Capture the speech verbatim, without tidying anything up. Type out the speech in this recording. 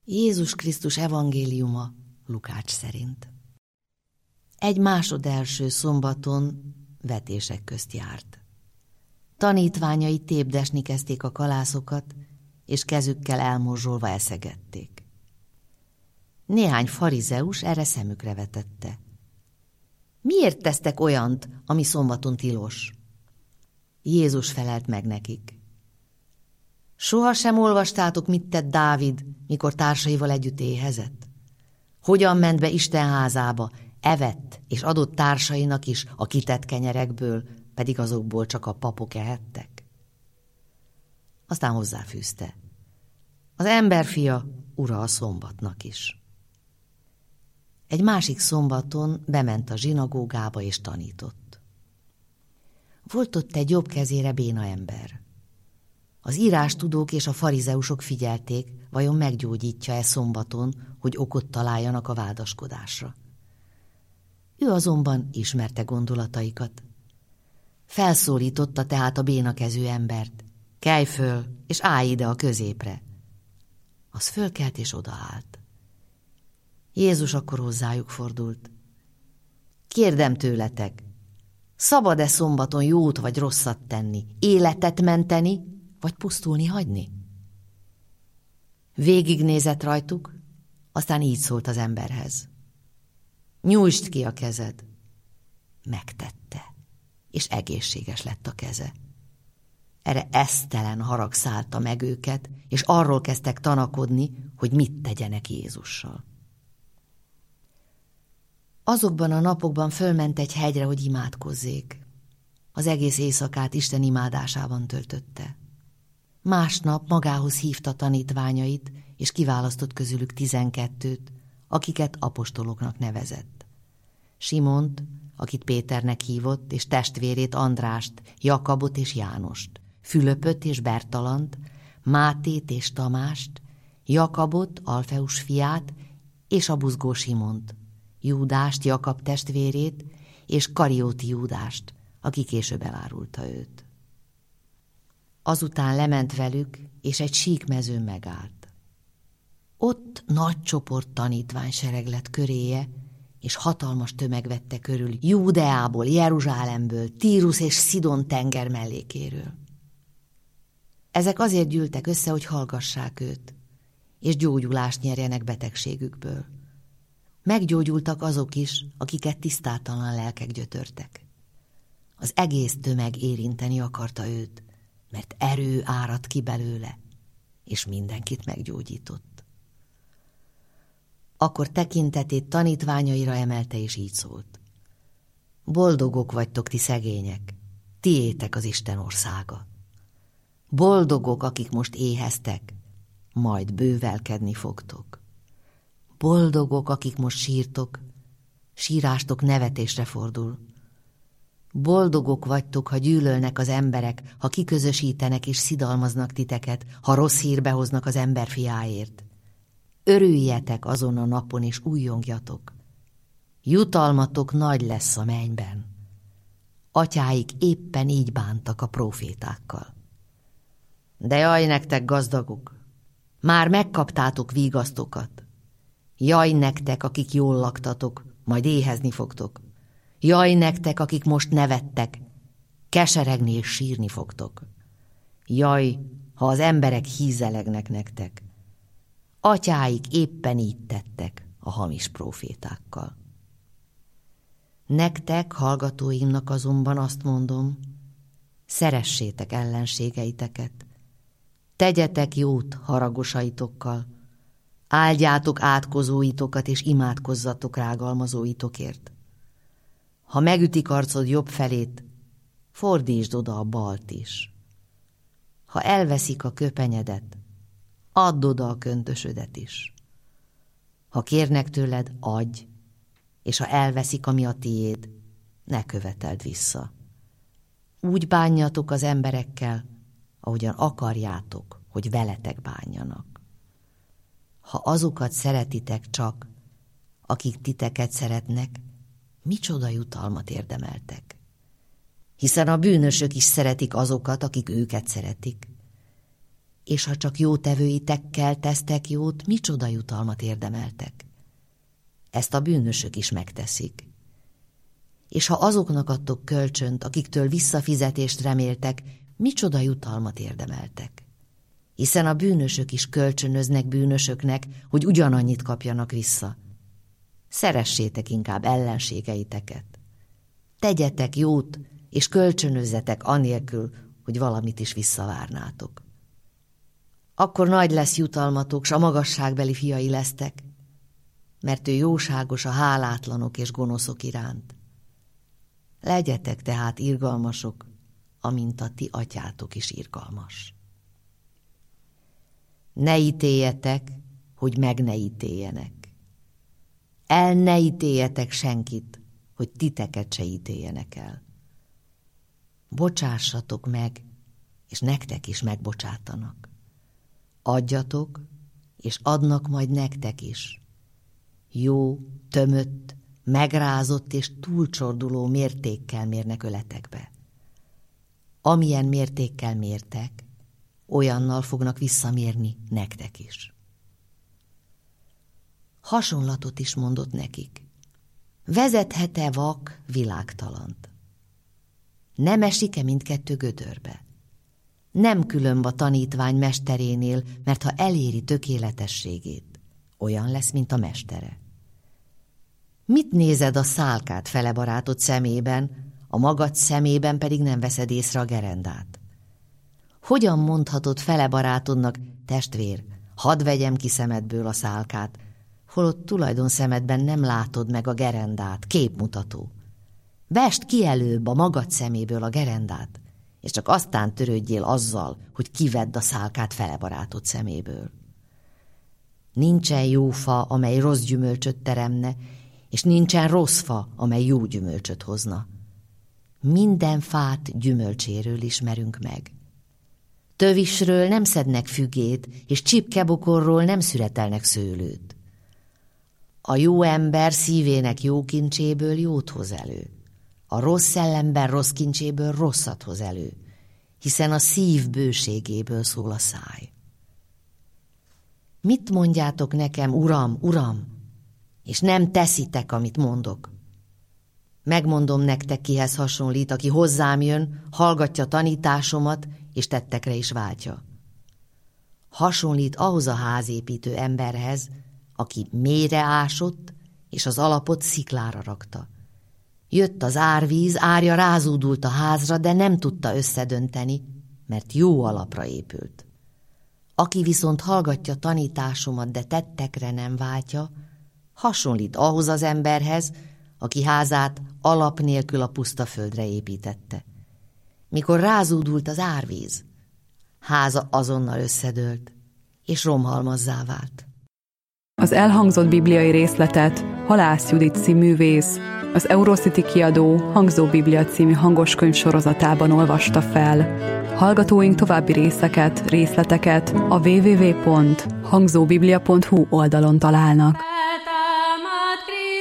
Jézus Krisztus evangéliuma Lukács szerint. Egy másodelső szombaton vetések közt járt. Tanítványai tépdesni kezdték a kalászokat, és kezükkel elmorzsolva eszegették. Néhány farizeus erre szemükre vetette. Miért tesztek olyant, ami szombaton tilos? Jézus felelt meg nekik. Soha sem olvastátok, mit tett Dávid, mikor társaival együtt éhezett? Hogyan ment be Isten házába, evett, és adott társainak is a kitett kenyerekből, pedig azokból csak a papok ehettek? Aztán hozzáfűzte. Az emberfia ura a szombatnak is. Egy másik szombaton bement a zsinagógába és tanított. Volt ott egy jobb kezére béna ember. Az írástudók és a farizeusok figyelték, vajon meggyógyítja-e szombaton, hogy okot találjanak a vádaskodásra. Ő azonban ismerte gondolataikat. Felszólította tehát a bénakezű embert. Kelj föl, és állj ide a középre. Az fölkelt és odaállt. Jézus akkor hozzájuk fordult. Kérdem tőletek, szabad-e szombaton jót vagy rosszat tenni, életet menteni, vagy pusztulni hagyni? Végignézett rajtuk, aztán így szólt az emberhez. Nyújtsd ki a kezed. Megtette, és egészséges lett a keze. Erre esztelen harag szállta meg őket, és arról kezdtek tanakodni, hogy mit tegyenek Jézussal. Azokban a napokban fölment egy hegyre, hogy imádkozzék. Az egész éjszakát Isten imádásában töltötte. Másnap magához hívta tanítványait, és kiválasztott közülük tizenkettőt, akiket apostoloknak nevezett. Simont, akit Péternek hívott, és testvérét Andrást, Jakabot és Jánost, Fülöpöt és Bertalant, Mátét és Tamást, Jakabot, Alfeus fiát, és a buzgó Simont, Júdást, Jakab testvérét, és Karióti Júdást, aki később elárulta őt. Azután lement velük, és egy sík mezőn megállt. Ott nagy csoport tanítványsereg lett köréje, és hatalmas tömeg vette körül Júdeából, Jeruzsálemből, Tírus és Szidon tenger mellékéről. Ezek azért gyűltek össze, hogy hallgassák őt, és gyógyulást nyerjenek betegségükből. Meggyógyultak azok is, akiket tisztátalan lelkek gyötörtek. Az egész tömeg érinteni akarta őt, mert erő áradt ki belőle, és mindenkit meggyógyított. Akkor tekintetét tanítványaira emelte, és így szólt. Boldogok vagytok ti szegények, tiétek az Isten országa. Boldogok, akik most éheztek, majd bővelkedni fogtok. Boldogok, akik most sírtok, sírástok nevetésre fordul. Boldogok vagytok, ha gyűlölnek az emberek, ha kiközösítenek és szidalmaznak titeket, ha rossz hírbe hoznak az emberfiáért. Örüljetek azon a napon, és újjongjatok. Jutalmatok nagy lesz a mennyben. Atyáik éppen így bántak a prófétákkal. De jaj nektek, gazdagok! Már megkaptátok vígasztokat. Jaj nektek, akik jól laktatok, majd éhezni fogtok. Jaj nektek, akik most nevettek, keseregni és sírni fogtok. Jaj, ha az emberek hízelegnek nektek. Atyáik éppen így tettek a hamis prófétákkal. Nektek, hallgatóimnak azonban azt mondom, szeressétek ellenségeiteket, tegyetek jót haragosaitokkal, áldjátok átkozóitokat, és imádkozzatok rágalmazóitokért. Ha megütik arcod jobb felét, fordítsd oda a balt is. Ha elveszik a köpenyedet, add oda a köntösödet is. Ha kérnek tőled, adj, és ha elveszik, ami a tiéd, ne követeld vissza. Úgy bánjatok az emberekkel, ahogyan akarjátok, hogy veletek bánjanak. Ha azokat szeretitek csak, akik titeket szeretnek, micsoda jutalmat érdemeltek? Hiszen a bűnösök is szeretik azokat, akik őket szeretik. És ha csak jótevőitekkel tesztek jót, micsoda jutalmat érdemeltek? Ezt a bűnösök is megteszik. És ha azoknak adtok kölcsönt, akiktől visszafizetést reméltek, micsoda jutalmat érdemeltek? Hiszen a bűnösök is kölcsönöznek bűnösöknek, hogy ugyanannyit kapjanak vissza. Szeressétek inkább ellenségeiteket. Tegyetek jót, és kölcsönözzetek anélkül, hogy valamit is visszavárnátok. Akkor nagy lesz jutalmatok, s a magasságbeli fiai lesztek, mert ő jóságos a hálátlanok és gonoszok iránt. Legyetek tehát irgalmasok, amint a ti atyátok is irgalmas. Ne ítéljetek, hogy meg ne ítéljenek. El ne ítéljetek senkit, hogy titeket se ítéljenek el. Bocsássatok meg, és nektek is megbocsátanak. Adjatok, és adnak majd nektek is. Jó, tömött, megrázott és túlcsorduló mértékkel mérnek öletekbe. Amilyen mértékkel mértek, olyannal fognak visszamérni nektek is. Hasonlatot is mondott nekik. Vezethet-e vak világtalant? Nem esik-e mindkettő gödörbe? Nem különb a tanítvány mesterénél, mert ha eléri tökéletességét, olyan lesz, mint a mestere. Mit nézed a szálkát fele barátod szemében, a magad szemében pedig nem veszed észre a gerendát? Hogyan mondhatod fele barátodnak, testvér, hadd vegyem ki szemedből a szálkát, holott tulajdon szemedben nem látod meg a gerendát, képmutató. Vesd ki előbb a magad szeméből a gerendát, és csak aztán törődjél azzal, hogy kivedd a szálkát fele barátod szeméből. Nincsen jó fa, amely rossz gyümölcsöt teremne, és nincsen rossz fa, amely jó gyümölcsöt hozna. Minden fát gyümölcséről ismerünk meg. Tövisről nem szednek fügét, és csipkebokorról nem szüretelnek szőlőt. A jó ember szívének jó kincséből jót hoz elő. A rossz szellemben rossz kincséből rosszat hoz elő, hiszen a szív bőségéből szól a száj. Mit mondjátok nekem, Uram, Uram, és nem teszitek, amit mondok? Megmondom nektek, kihez hasonlít, aki hozzám jön, hallgatja tanításomat, és tettekre is váltja. Hasonlít ahhoz a házépítő emberhez, aki mélyre ásott, és az alapot sziklára rakta. Jött az árvíz, árja rázúdult a házra, de nem tudta összedönteni, mert jó alapra épült. Aki viszont hallgatja tanításomat, de tettekre nem váltja, hasonlít ahhoz az emberhez, aki házát alap nélkül a puszta földre építette. Mikor rázúdult az árvíz, háza azonnal összedőlt, és romhalmazzá vált. Az elhangzott bibliai részletet Halász Judit cíművész, az Eurocity kiadó Hangzó Biblia című hangoskönyv sorozatában olvasta fel. Hallgatóink további részeket, részleteket a double-u double-u double-u pont hangzóbiblia pont hu oldalon találnak.